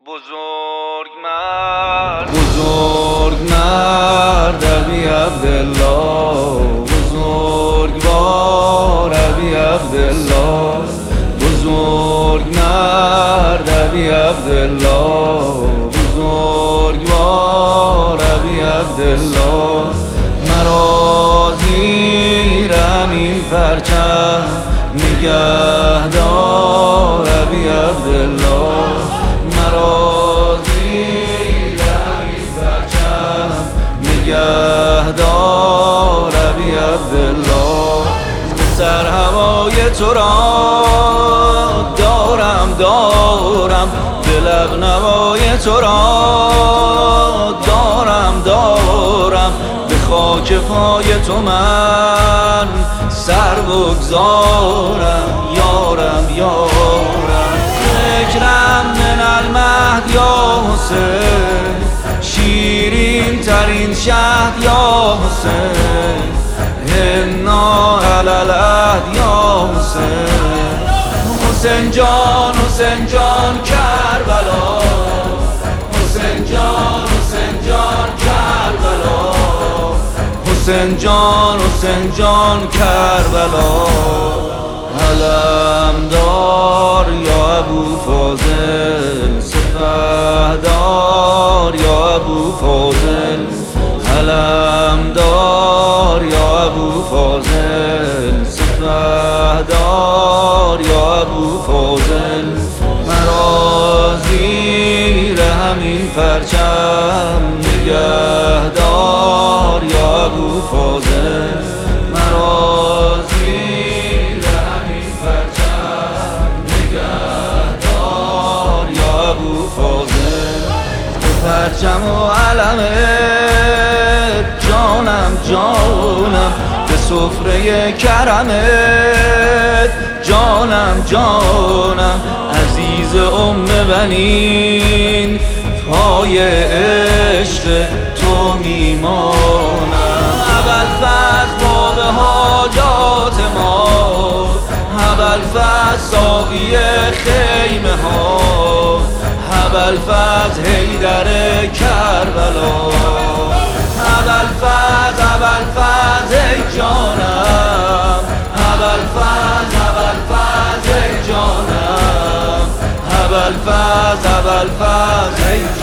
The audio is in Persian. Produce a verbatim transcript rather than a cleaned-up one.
بزرگ مرد بزرگ مرد ابی عبدالله، بزرگوار ابی عبدالله، بزرگ مرد ابی عبدالله، بزرگوار ابی عبدالله. مرا زیر همین پرچم نگهدار ابی عبدالله، مرا زیر همین پرچم نگهدار ابی عبدالله. سر هوای تو را دارم دارم، به لب نوای تو را دارم دارم، به خاک پای تو من سر بگذارم یارم یارم. فکرم من المهد یا حسین، شیرین ترین شهد یا حسین، انا علی العهد یا حسین. حسین جان حسین جان کربلا، حسین جان حسین جان کربلا، حسین جان حسین جان کربلا. علم دار یا ابو فاضل، سپهدار یا ابو فاضل، علم دار یا ابو فاضل، سپهدار یا ابو فاضل. مرا زیر همین پرچم نگهدار یا ابو فاضل، مرا زیر همین پرچم نگهدار یا ابو فاضل. پرچم و علمت جانم جانم، به سفره کرمت جانم جانم، عزیز ام بنین پای عشق تو میمانم. ابوالفضل باب حاجات ما، ابوالفضل ساقی خیمه ها، ابوالفضل حیدر کربلا. ابوالفضل ابوالفضل ای جانم، ابوالفضل ابوالفضل ای جانم، ابوالفضل ابوالفضل ای جانم.